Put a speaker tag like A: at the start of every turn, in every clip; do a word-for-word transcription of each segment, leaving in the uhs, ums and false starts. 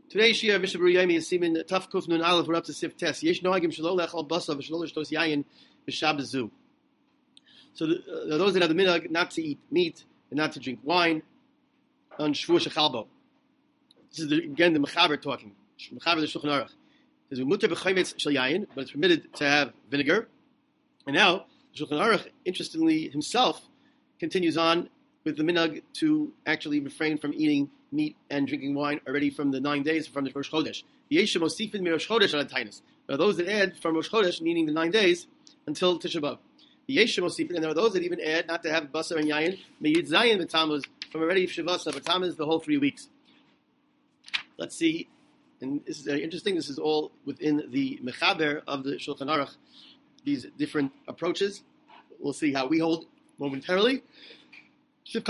A: Today's Shir Mishnah Berurah Yomi is Siman Taf Kuf Nun Aleph. We're up to Sif Tes. Yesh Noagim Shelo Lechal Basav Shelo Lishtos Yayin B'Shabbos Zu. So the, uh, those that have the minhag not to eat meat and not to drink wine on Shvuah Shechalbo. This is the, again the Mechaber talking. Mechaber the Shulchan Aruch. There's Mutar B'Chaymetz Shel Yayin, but it's permitted to have vinegar. And now the Shulchan Aruch, interestingly himself, continues on with the minhag to actually refrain from eating meat and drinking wine already from the nine days from the Rosh Chodesh. Yeshem Osifin Mi Rosh Chodesh Ad Tainus. There are those that add from Rosh Chodesh, meaning the nine days, until Tisha B'Av. Yeshem Osifin, and there are those that even add not to have basar and yayin, Meyid Zayin B'Tamuz, from already Shavasa B'Tamuz, the whole three weeks. Let's see, and this is very interesting, this is all within the Mechaber of the Shulchan Aruch, these different approaches. We'll see how we hold momentarily. And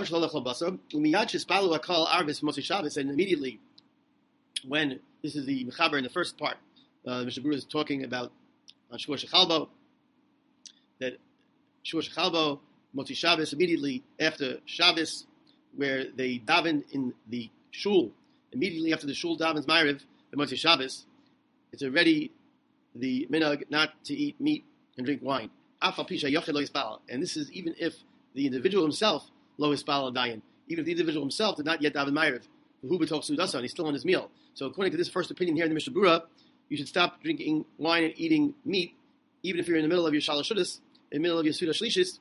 A: immediately, when this is the Mechaber in the first part, uh, Mishnah Berurah is talking about on Shvuah Shechalbo, that Shvuah Shechalbo, Motzi Shabbos, immediately after Shabbos, where they daven in the shul, immediately after the shul davens Ma'ariv, the Motzi Shabbos, it's already the minhag not to eat meat and drink wine. And this is even if the individual himself, lo hispal dayan, even if the individual himself did not yet daven ma'ariv, who b'toch sudasa, and he's still on his meal. So according to this first opinion here in the Mishnah Berurah, you should stop drinking wine and eating meat, even if you're in the middle of your shalosh shudas, in the middle of your suda shlishis,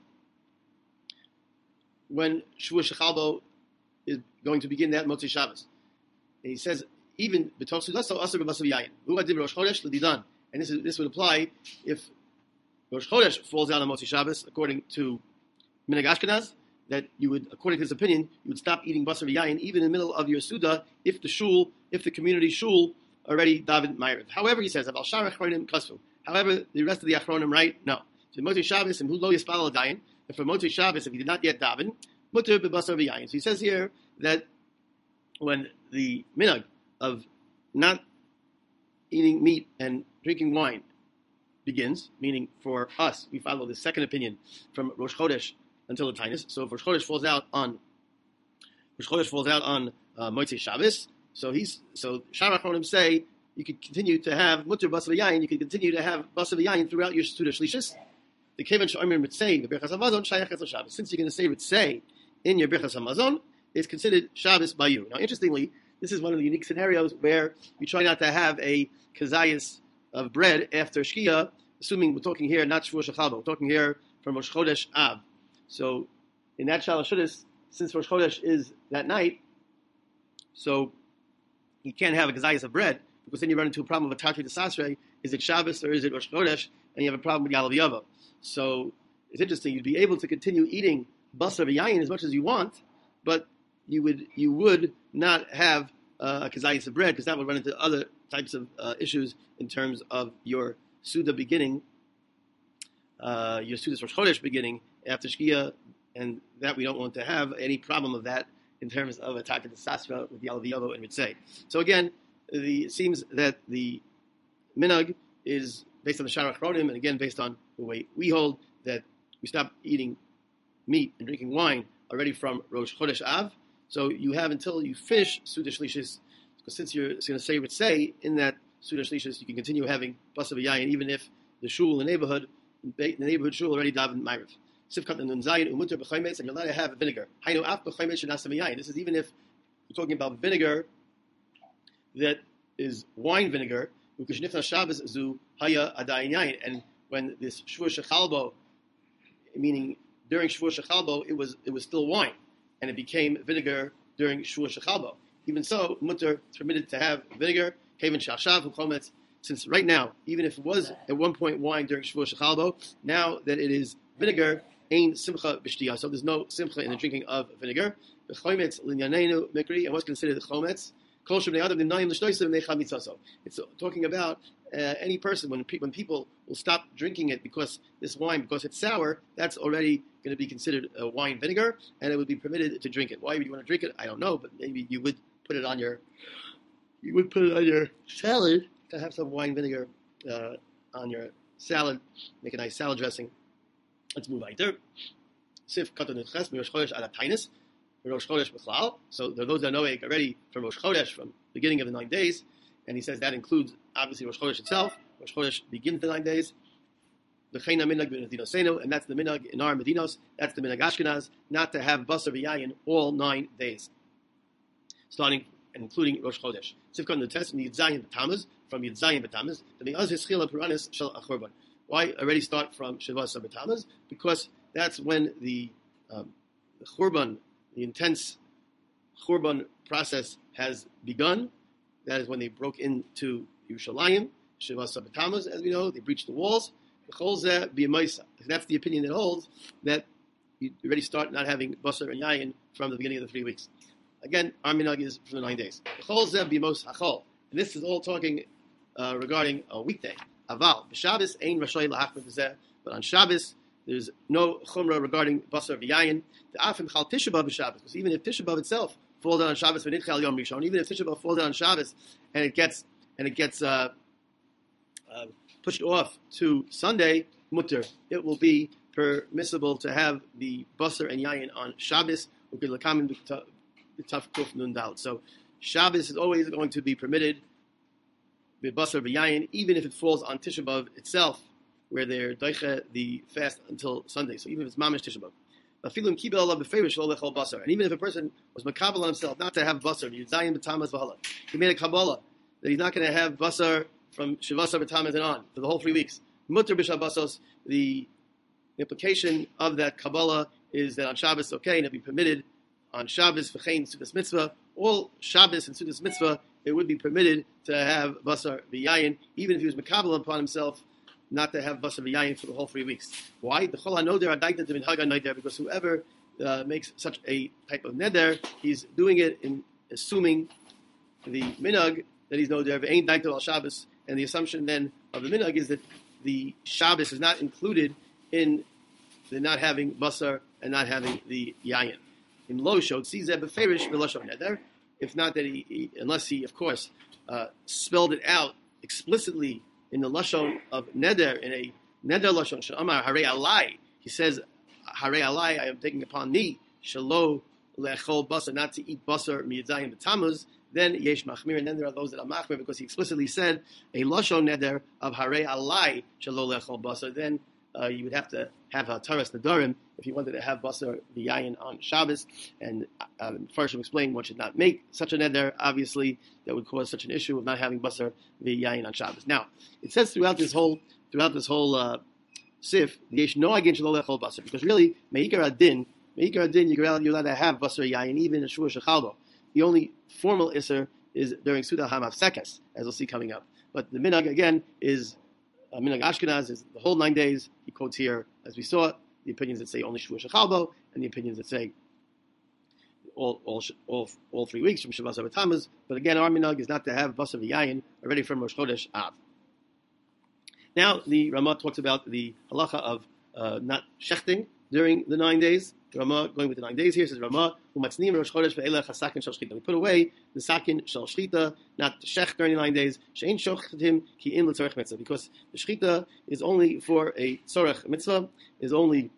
A: when Shvuah Shechalbo is going to begin that Motzei Shabbos. And he says, even b'toch sudasa, aser b'basav yayin. Hu adim rosh chodesh l'didan. And this is this would apply if Rosh Chodesh falls out on Motzei Shabbos, according to Minhag Ashkenaz, that you would, according to his opinion, you would stop eating basar v'yayin even in the middle of your Suda if the shul, if the community shul already daven ma'ariv. However, he says, Aval shar achronim kasvu. However, the rest of the achronim, right? No. So Motzei Shabbos and hu lo yispal dayin. And for Motzei Shabbos, if he did not yet daven, muter b'basar v'yayin. So he says here that when the minhag of not eating meat and drinking wine begins, meaning for us, we follow the second opinion from Rosh Chodesh until the Tainus. So if Rosh Chodesh falls out on Rosh Chodesh falls out on uh, Motzei Shabbos, so he's so Shar Achronim say you could continue to have mutter basar v'yayin, you could continue to have basar v'yayin throughout your Suda Shlishis. The Kevan Shomer Ritzei, the Birchas Hamazon Shayach Shabbos. Since you're going to say Ritzei in your Birchas Hamazon, it's considered Shabbos by you. Now, interestingly, this is one of the unique scenarios where you try not to have a kazayas of bread after Shkia, assuming we're talking here not Shvuah Shechalbo, we're talking here from Rosh Chodesh Av. So in that Shalosh Shudas, since Rosh Chodesh is that night, so you can't have a kazayas of bread, because then you run into a problem of a Tatri Desasre. Is it Shabbos or is it Rosh Chodesh? And you have a problem with Yalav Yavo. So it's interesting, you'd be able to continue eating basar v'yayin as much as you want, but you would you would not have uh, a kazayas of bread, because that would run into other types of uh, issues in terms of your Suda beginning, uh, your Suda's Rosh Chodesh beginning after Shkia, and that we don't want to have any problem of that in terms of attacking the Sasra with Yalav Yavo and Ritzei. So again, the, it seems that the minhag is based on the Shar Achronim, and again based on the way we hold, that we stop eating meat and drinking wine already from Rosh Chodesh Av. So you have until you finish Suda Shlishis, because since you're going to say Ritzei in that Suda Shlishis, you can continue having basar v'yayin even if the shul in the neighborhood, the neighborhood shul already daven ma'ariv. Sifkat and Nunzayin umuter b'chaymetz, and you're allowed to have vinegar. Hainu af b'chaymetz shenasa v'yayin. This is even if we're talking about vinegar that is wine vinegar, ukeshnifna Shabbos zu haya adayin yayin. And when this Shvuah Shechalbo, meaning during Shvuah Shechalbo, it was it was still wine, and it became vinegar during Shvuah Shechalbo. Even so, mutter is permitted to have vinegar. Since right now, even if it was at one point wine during Shvuah Shechalbo, now that it is vinegar, ain simcha b'shtiyah. So there's no simcha in the drinking of vinegar. The chometz linyanenu mikri, and what's considered the chometz? It's talking about uh, any person when pe- when people will stop drinking it because this wine because it's sour. That's already going to be considered a wine vinegar, and it would be permitted to drink it. Why would you want to drink it? I don't know, but maybe you would put it on your you would put it on your salad to have some wine vinegar uh, on your salad, make a nice salad dressing. Let's move on. Sif katan nitches mi Rosh Chodesh ad Tainus. Rosh Chodesh B'chlal. So there are those that know it already from Rosh Chodesh, from the beginning of the nine days. And he says that includes, obviously, Rosh Chodesh itself. Rosh Chodesh begins the nine days. V'cheina minhag b'medinosenu, and that's the minhag in our Medinos. That's the minhag Ashkenaz, not to have basar v'yayin all nine days, starting and including Rosh Chodesh. Sifkan the test from Yitzayin B'Tammuz, from Yitzayin B'Tammuz, the Me'az Hischila Puranis Shel Achorban. Why already start from Shavas B'Tammuz? Because that's when the um, the Churban, the intense Churban process has begun. That is when they broke into Yerushalayim, Shavas B'Tammuz, as we know, they breached the walls. That's the opinion that holds that you already start not having basar and yayin from the beginning of the three weeks. Again, our minhag is for the nine days. And this is all talking uh, regarding a weekday. Aval, b'Shabbos ein rashay la'achmer b'zeh. But on Shabbos, there's no chumrah regarding basar v'yayin. The afim chal Tisha B'av b'Shabbos, because even if Tisha B'av itself falls down on Shabbos v'nitchal yom rishon, even if Tisha B'av falls down on Shabbos and it gets and it gets uh, uh, pushed off to Sunday, mutter, it will be permissible to have the basar and yayin on Shabbos. So Shabbos is always going to be permitted with basar v'yayin, even if it falls on Tisha B'av itself, where they're doiche the fast until Sunday. So even if it's mamish Tisha B'av. And even if a person was makabel on himself not to have basar, he made a kabbalah that he's not going to have basar from Shavasa B'Tammuz and on for the whole three weeks. Mutter b'Shabbosos, the implication of that Kabbalah is that on Shabbos, okay, and it'll be permitted on Shabbos, V'chein, Sudas Mitzvah, all Shabbos and Sudas Mitzvah, it would be permitted to have Basar V'Yayin, even if he was makabel upon himself not to have Basar V'Yayin for the whole three weeks. Why? The Chol HaNoder Adaita D'Min Haga Neder, because whoever uh, makes such a type of neder, he's doing it in assuming the minhag that he's noder, V'ein Daita Al Shabbos. And the assumption then of the minhag is that the Shabbos is not included in the not having basar and not having the yayin. In lo shod sizeh beferish v'lashon neder. If not that he, he, unless he, of course, uh, spelled it out explicitly in the lashon of neder, in a neder lashon she'amar harei alai. He says, harei alai, I am taking upon me shelo lechol basar, not to eat basar miyatzayim b'tamuz. Then yesh machmir, and then there are those that are machmir because he explicitly said a lashon neder of harei alai shelo lechol basar. Then uh, you would have to have a taras nedarim if you wanted to have basar v'yayin on Shabbos. And uh, first, we explain one should not make such a neder. Obviously, that would cause such an issue of not having basar v'yayin on Shabbos. Now, it says throughout this whole throughout this whole uh, sif yesh no agin shelo lechol basar, because really meikar adin meikar adin you're allowed to have basar yayin even in shua shechalbo. The only formal Isser is during Suda HaMavsekes, as we'll see coming up. But the minhag, again, is uh, minhag Ashkenaz, is the whole nine days. He quotes here, as we saw, the opinions that say only Shua Shechalbo, and the opinions that say all all all, all three weeks from Shavas B'Tammuz. But again, our minhag is not to have Basar V'Yayin already from Rosh Chodesh Av. Now, the Ramah talks about the halacha of uh, not shechting during the nine days. Ramah, going with the nine days here, says Ramah, umatznim Rosh Chodesh ve'elech hasakin shel shchita. We put away the sakin shel shchita, not to shech during the nine days. She'ein shochtim ki im l'tzorech mitzvah, because the shchita is only for a tzorech mitzvah, is only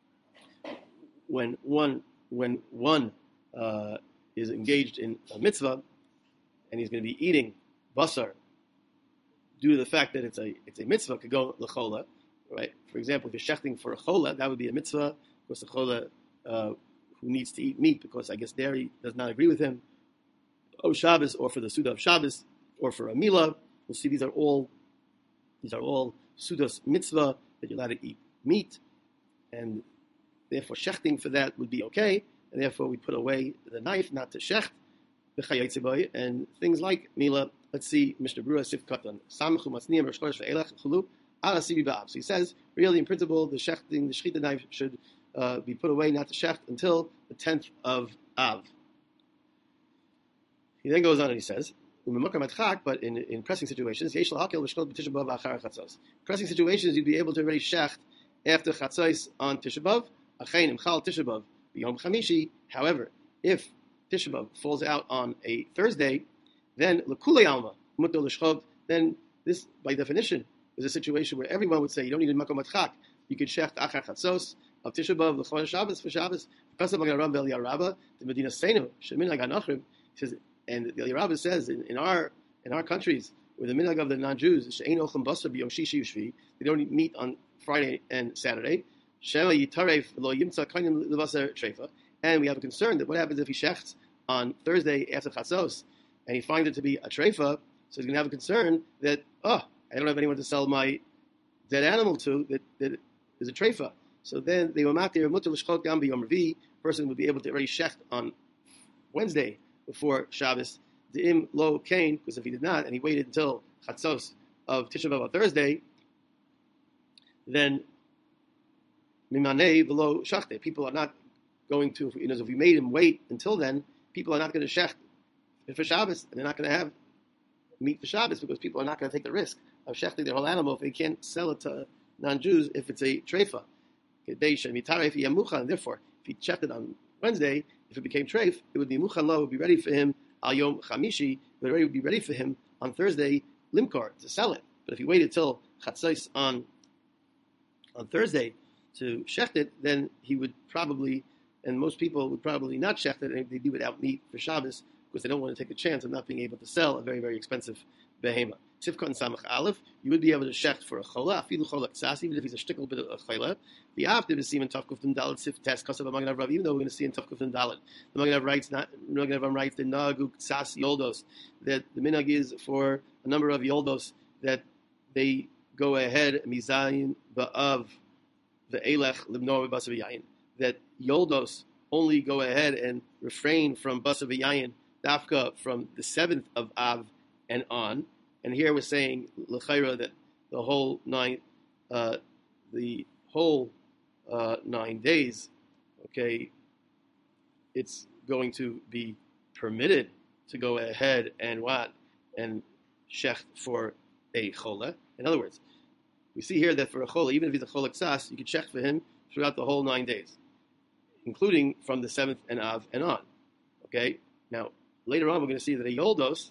A: when one when one uh, is engaged in a mitzvah, and he's going to be eating basar due to the fact that it's a it's a mitzvah, could go l'chola, right? For example, if you're shechting for a chola, that would be a mitzvah. Of course, the chola Uh, who needs to eat meat because I guess dairy does not agree with him, or Shabbos, or for the Suda of Shabbos, or for a Milah. We'll see these are all these are all Sudas mitzvah that you're allowed to eat meat, and therefore shechting for that would be okay, and therefore we put away the knife not to shecht, and things like Milah. Let's see, Mishnah Berurah Sif Katan Samchu Matzniim Rosh Chodesh ve'elech Chulu Ala Sibi Ba'av. So he says, really, in principle, the shechting, the shechita knife should Uh, be put away, not to shecht, until the tenth of Av. He then goes on and he says, but in, in pressing situations, pressing situations, you'd be able to already shecht after chatzos on Tisha B'av. However, if Tisha B'av falls out on a Thursday, then then this, by definition, is a situation where everyone would say you don't need a makom atchak. You could shecht achar chatzos, of Tisha B'Av l'Chodesh Shabbos for Shabbos. Because of Magen Avraham V'Eli Rabba, the Medina Seinu Shemin Haganachrim says, and the Eli Rabba says in, in our in our countries where the minhag of the non-Jews She'ein Ochem Basar B'Yom Shishi U'Shvi, they don't meet on Friday and Saturday. Shema Yitaref Lo Yimtza Kainim L'Vasar Treifa, and we have a concern that what happens if he shechts on Thursday after Chatzos and he finds it to be a treifa, so he's going to have a concern that oh, I don't have anyone to sell my dead animal to that, that is a treifa. So then they were matir mutar l'shchot gam b'yom revi. Person would be able to already shecht on Wednesday before Shabbos. The im lo kain, because if he did not and he waited until Chatzos of Tisha B'Av on Thursday, then mimanei v'lo shachte. People are not going to, you know, if we made him wait until then, people are not going to shecht for Shabbos, and they're not going to have meat for Shabbos because people are not going to take the risk of shechting their whole animal if they can't sell it to non-Jews if it's a treifa. And therefore, if he shechted on Wednesday, if it became treif, it would be muchan lo, it would be ready for him al yom chamishi, it would already be ready for him on Thursday limkor to sell it. But if he waited till chatzos on on Thursday to shecht it, then he would probably, and most people would probably not shecht it, and they do without meat for Shabbos because they don't want to take a chance of not being able to sell a very, very expensive behema. Tifkot and Samach Aleph, you would be able to shecht for a chola, afilu chola ktsas, even if he's a shtickle bit of a chola. The after the semen Tavkuf and Dalet Sif Test Kasav Magen Avraham, even though we're going to see in Tavkuf and Dalet, the Magen Avraham writes not Magen Avraham writes the Nagu Ktsas Yoldos, that the minhag is for a number of Yoldos that they go ahead mizayin ba'av the elech limnor b'basav yayin, that Yoldos only go ahead and refrain from basav yayin dafka from the seventh of Av and on. And here we're saying l'chayra that the whole nine, uh, the whole uh, nine days, okay, it's going to be permitted to go ahead and what and shecht for a chola. In other words, we see here that for a chola, even if he's a chola ksas, you could shecht for him throughout the whole nine days, including from the seventh and Av and on. Okay, now later on we're going to see that a yoldos,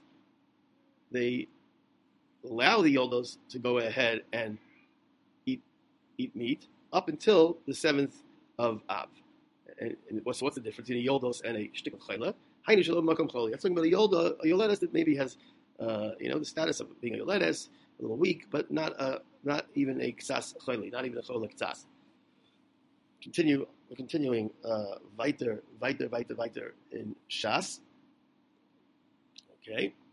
A: they allow the yoldos to go ahead and eat eat meat up until the seventh of Av. And, and what's what's the difference between a yoldos and a shtik of chayla? Hayni shalom makom choli. That's talking about a yolda, a yoledes that maybe has, uh, you know, the status of being a yoledes, a little weak, but not a, not even a ksas chayli, not even a chola ksas. Continue. We're continuing uh, weiter, weiter, weiter, weiter in Shas. Okay.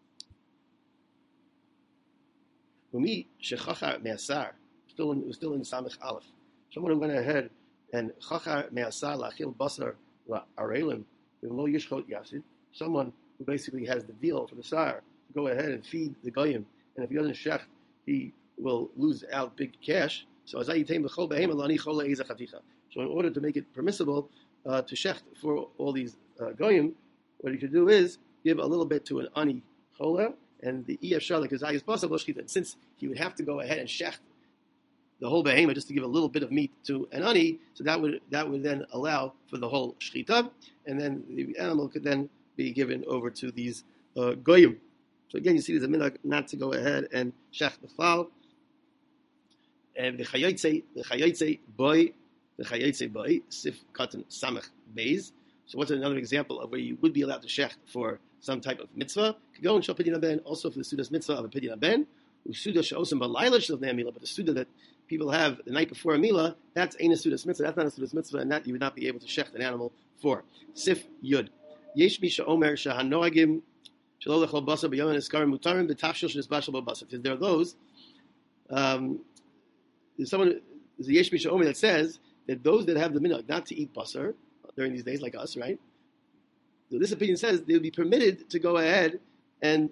A: Umi shechachar me'asar, still in, still in Samech Aleph. Someone who went ahead and chachar me'asar la'achil basar la'arelim v'lo yishchot yasid. Someone who basically has the deal for the sar to go ahead and feed the goyim, and if he doesn't shech, he will lose out big cash. So as I yitem b'chol behem alani chol le'ezah chaticha. So in order to make it permissible uh, to shecht for all these uh, goyim, what he should do is give a little bit to an ani chola, and the E F Sharlik is Ayis Basar Shchita. And since he would have to go ahead and shecht the whole behemoth just to give a little bit of meat to an ani, so that would that would then allow for the whole shchita, and then the animal could then be given over to these uh, goyim. So again, you see there's a minhag not to go ahead and shecht the fowl. And the chayotze, the chayotze boy, the chayotze boy, sif katan samach beis. So what's another example of where you would be allowed to shecht for some type of mitzvah? Could go and show pidyon ben, also for the sudas mitzvah of a pidyon ben. Usuda she'osem b'layla shel ne'amila, but the suda that people have the night before a milah, that's ain't a sudas mitzvah. That's not a sudas mitzvah, and that you would not be able to shecht an animal for. Sif yud. Yesh mi she'omer shehanoagim shelo lechol basar b'yom niskarim mutarim b'tafshil shenisbashel bo basar. Because there are those. Um, there's someone. There's a yesh mi she'omer that says that those that have the minhag not to eat basar during these days, like us, right? So this opinion says they would be permitted to go ahead and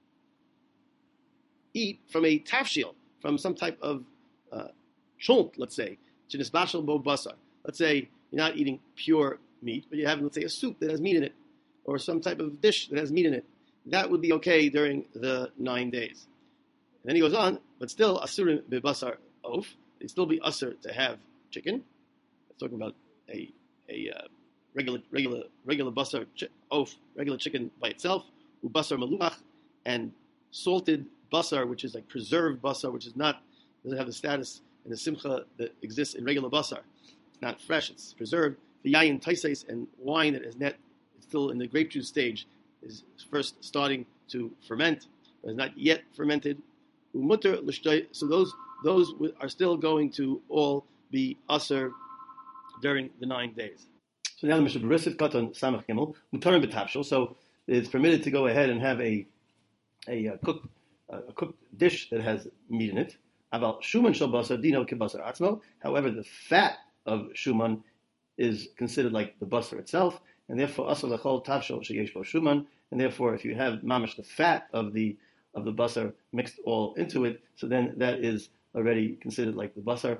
A: eat from a tafshil, from some type of uh, chunt, let's say, chinisbashel bo basar. Let's say you're not eating pure meat, but you're having, let's say, a soup that has meat in it, or some type of dish that has meat in it. That would be okay during the nine days. And then he goes on, but still, asurim bebasar oaf, it'd still be usur to have chicken. That's talking about a a uh, regular regular regular basar chi- oaf, regular chicken by itself, ubasar maluach, and salted basar, which is like preserved basar, which is not doesn't have the status and the simcha that exists in regular basar. not fresh, it's preserved. The yayin taises, and wine that is net still in the grape juice stage is first starting to ferment, but is not yet fermented. So those those are still going to all be aser during the nine days. So now the Mishnah Berurah Katan Samach Gimel Mutarim B'Tafshil. So it's permitted to go ahead and have a a, a cooked uh, a cooked dish that has meat in it. About Shuman Shel Basar Dino Kibasar Atzmo. However, the fat of Shuman is considered like the basar itself, and therefore asal lechol tavshil sheyesh bo Shuman. And therefore, if you have mamash the fat of the of the basar mixed all into it, so then that is already considered like the basar.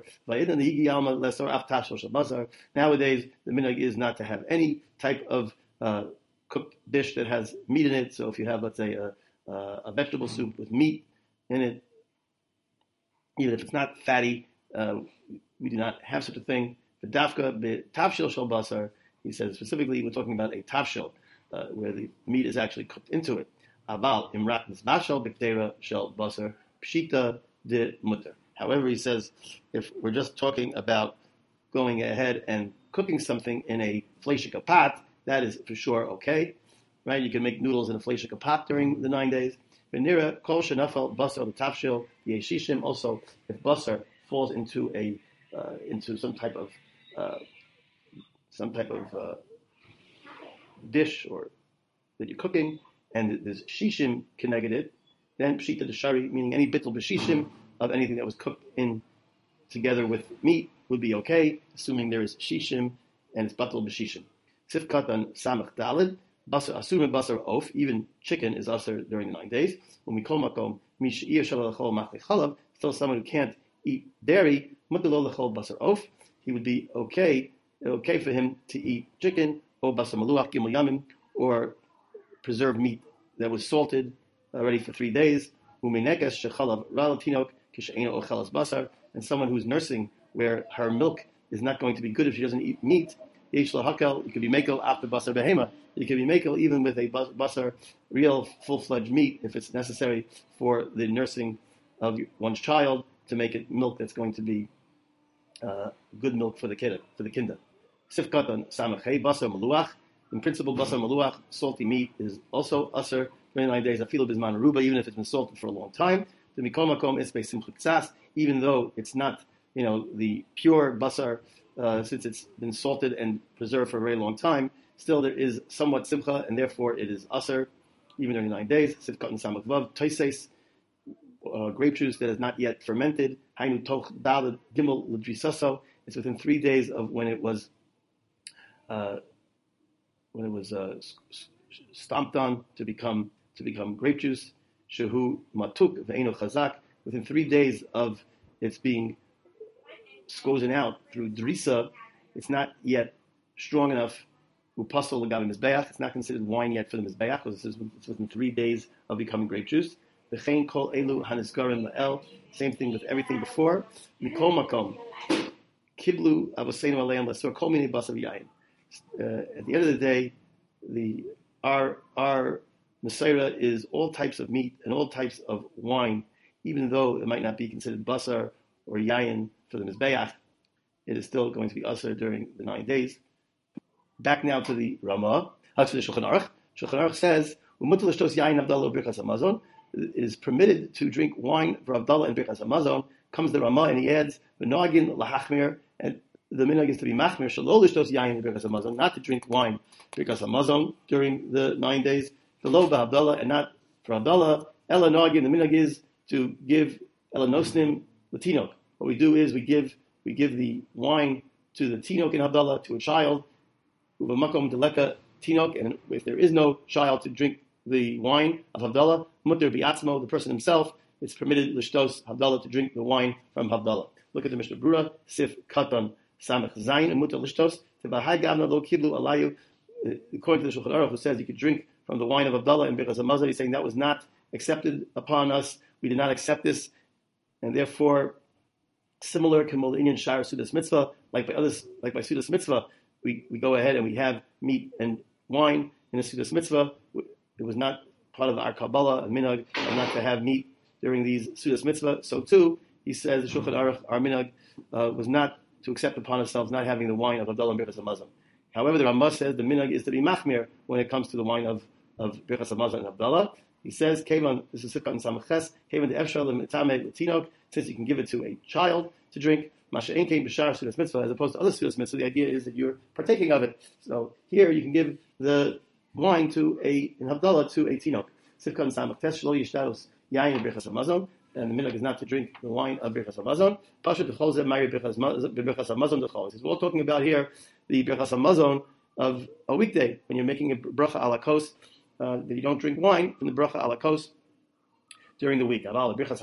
A: Nowadays, the minhag is not to have any type of uh, cooked dish that has meat in it. So if you have, let's say, a, a vegetable soup with meat in it, even if it's not fatty, uh, we do not have such a thing. The dafka tavshil shel basar, he says specifically, we're talking about a tavshil, uh, where the meat is actually cooked into it. Aval imrat nisbashal b'ktera shel basar pshita de mutter. However, he says if we're just talking about going ahead and cooking something in a fleshika pot, that is for sure okay, right? You can make noodles in a fleshika pot during the nine days. Venira kol shenafal basar l'tavshil yeshishim. Also, if basar falls into a uh, into some type of uh, some type of uh, dish or that you're cooking, and there's shishim connected it, then pshita deshari, meaning any bittul b'shishim of anything that was cooked in together with meat would be okay, assuming there is shishim and it's batul b'shishim. Sif katan samach dalid basar asur basar of, even chicken is asur during the nine days. When we call makom mishiyah shalachol machlei chalav, still someone who can't eat dairy mutalol lechol basar of, he would be okay, okay for him to eat chicken or basar maluach gimel yamim, or preserved meat that was salted already for three days. Uminekes shechalav ral tinok kisheino ochelas basar, and someone who's nursing where her milk is not going to be good if she doesn't eat meat. Yesh lahakel, you could be mekel after basar behema. You could be mekel even with a basar, real full-fledged meat, if it's necessary for the nursing of one's child to make it milk that's going to be uh, good milk for the kid, for the kinder. Sifkatan samachei basar maluach. In principle, basar maluach, salty meat, is also usher twenty-nine days. Afilu bisman aruba, even if it's been salted for a long time. The mikol makom is beisim chutzas, even though it's not, you know, the pure basar, uh, since it's been salted and preserved for a very long time. Still, there is somewhat simcha, and therefore it is usher, even during nine days. Sifkat and samachvav toises, grape juice that is not yet fermented. Hainu toch dalad gimel l'drisaso. It's within three days of when it was. Uh, when it was uh, stomped on to become to become grape juice, shehu matuk ve'eno chazak, within three days of its being squozen out through drisa, it's not yet strong enough. Upasol l'gavi mizbeach, it's not considered wine yet for the mizbeach, because it's within three days of becoming grape juice. V'chein kol elu hanizgarim la'el, same thing with everything before. Mikol makom kiblu avoseinu aleim l'asur kol mini basav yayin. Uh, at the end of the day, the our our Messiah is all types of meat and all types of wine, even though it might not be considered basar or yayin for the mizbeach, it is still going to be asar during the nine days. Back now to the Ramah, to the Shulchan Aruch. Shulchan Aruch says, "Umutal l'shtos yayin Havdalah birkas hamazon." It is permitted to drink wine for Havdalah and birkas hamazon. Comes the Ramah and he adds, "V'noagin lahachmir," and the minhag is to be machmir shelo l'shtos yayin birkas hamazon, not to drink wine birkas hamazon during the nine days. V'lo b'Havdalah, and not for Havdalah. Ela noagin, the minhag is to give ela nosnim l'tinok. What we do is we give we give the wine to the tinok in Havdalah, to a child. Uvamakom deleka tinok, and if there is no child to drink the wine of Havdalah, mutter bi'atzmo, the person himself, it's permitted l'shtos Havdalah to drink the wine from Havdalah. Look at the Mishnah Berurah, Sif Katan Samach Zayin, and mutter l'shtos tebahai gavna lo kiblu alayu. According to the Shulchan Aruch, who says you could drink from the wine of Havdalah and birkas hamazon, he's saying that was not accepted upon us. We did not accept this, and therefore, similar to Inyan Shar Sudas Mitzvah, like by others, like by Sudas Mitzvah, we, we go ahead and we have meat and wine in the Sudas Mitzvah. It was not part of our Kabbalah and minhag not to have meat during these Sudas Mitzvah. So too, he says, the Shulchan Aruch, our minhag uh, was not to accept upon ourselves not having the wine of Havdalah and Birchas Hamazon. However, the Rambam says the minhag is to be machmir when it comes to the wine of, of Birchas Hamazon and Havdalah. He says, Kevan, this is Sifkat and Samachas, Kevan the Efshal and Mitame Latinok, since you can give it to a child to drink, Masha Enkein B'shar Sudas Mitzvah, as opposed to other Sudas Mitzvah, the idea is that you're partaking of it. So here you can give the wine to a, in Havdalah, to a Tinok. Sifkat and Samachas, Shlo Yishtaros Yayin Birchas Hamazon, and the minhag is not to drink the wine of Birchas Hamazon. Pasha D'chol Zeh Mari Birchas Hamazon D'chol. We're all talking about here the Birchas Hamazon of a weekday, when you're making a bracha ala kos, uh, that you don't drink wine from the bracha ala kos during the week.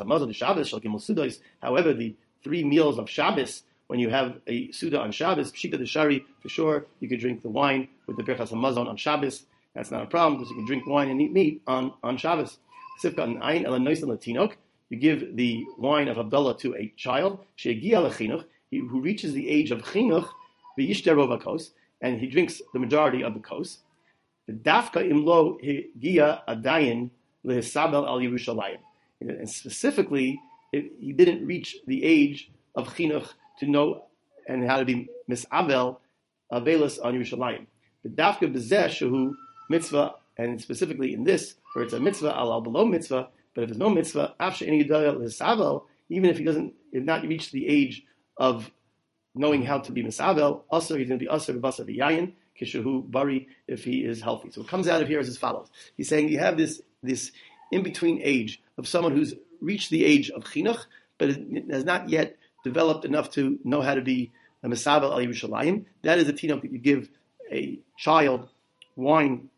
A: However, the three meals of Shabbos, when you have a Suda on Shabbos, Pshita Deshari, for sure, you could drink the wine with the Birchas Hamazon on Shabbos. That's not a problem, because you can drink wine and eat meat on, on Shabbos. Sifka and Ayin Ela Noisan Latinok, you give the wine of Havdalah to a child, She'egia lechinuch, who reaches the age of chinuch, v'yishter rov hakos, and he drinks the majority of the kos. The dafka imlo higia adayin lehisabel al Yerushalayim. And specifically, it, he didn't reach the age of chinuch to know and how to be misabel avelus on Yerushalayim. The dafka bezeh shehu mitzvah, and specifically in this, where it's a mitzvah al al below mitzvah, but if there's no mitzvah, after any lehisabel, even if he doesn't, if not reached the age of knowing how to be misabel, also he's going to be asr b'basar v'yayin kishahu bari if he is healthy. So what comes out of here is as follows. He's saying you have this this in between age of someone who's reached the age of chinuch, but has not yet developed enough to know how to be a misabel al Yerushalayim. That is the tinok that you give a child wine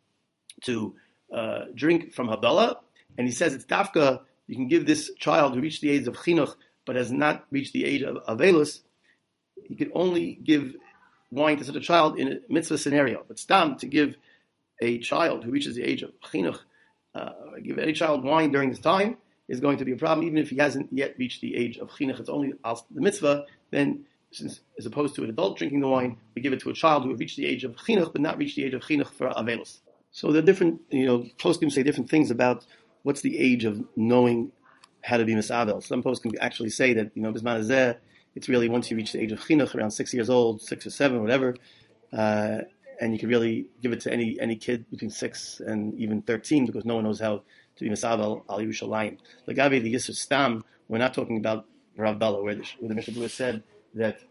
A: to uh, drink from Havdalah, and he says it's dafka. You can give this child who reached the age of chinuch but has not reached the age of avelus. You can only give wine to such a child in a mitzvah scenario. But stam, to give a child who reaches the age of chinuch, uh, give any child wine during this time is going to be a problem, even if he hasn't yet reached the age of chinuch. It's only the mitzvah. Then, since as opposed to an adult drinking the wine, we give it to a child who has reached the age of chinuch but not reached the age of chinuch for avelus. So there are different, you know, poskim say different things about what's the age of knowing how to be misabel. Some poskim actually say that, you know, bisman hazeh, it's really once you reach the age of chinuch, around six years old, six or seven, whatever, uh, and you can really give it to any any kid between six and even thirteen, because no one knows how to be misabel al Yerushalayim. Lagabe the Yisur Stam, we're not talking about Rav Bala, where the, where the Mishnah Berurah said that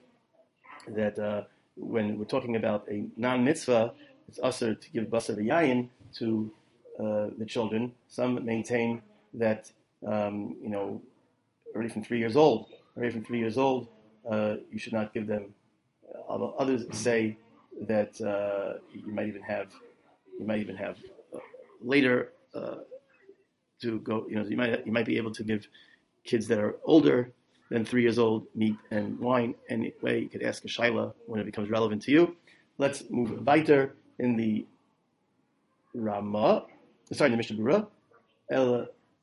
A: that uh, when we're talking about a non-mitzvah, it's usher to give basar v'yayin to uh, the children. Some maintain that um, you know already from three years old. Already from three years old, uh, you should not give them. Although others say that uh, you might even have, you might even have uh, later uh, to go. You know, you might you might be able to give kids that are older than three years old meat and wine. Anyway, you could ask a shaila when it becomes relevant to you. Let's move weiter in the Ramah. Sorry, the Mishnah Berurah. El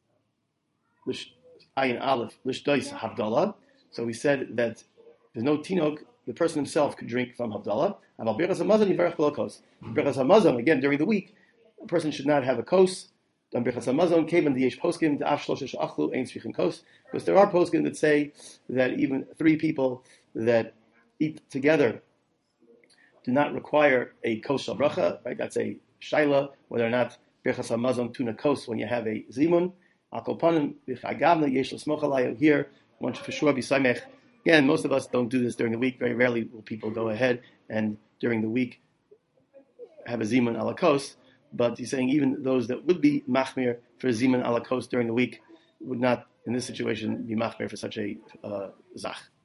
A: Ayin Aleph Lishdois Havdalah. So we said that there's no tinok, the person himself could drink from Havdalah. About Birchas Hamazon, Yivarech B'lo Kos. Birchas Hamazon, again, during the week, a person should not have a kos. On Birchas Hamazon, Kevan Diyesh Poskim, Da'af Shlosha Sh'achlu, Ein Tzrichin Kos. Because there are poskim that say that even three people that eat together do not require a kos shal bracha, right? That's a shaila, whether or not Birchas Hamazon tuna kos when you have a zimun. Al kol panim, v'chagavna yesh l'smoch alayu. Here, one should for sure be samech. Again, most of us don't do this during the week. Very rarely will people go ahead and during the week have a zimun ala kos. But he's saying even those that would be machmir for zimun ala kos during the week would not, in this situation, be machmir for such a uh, zach.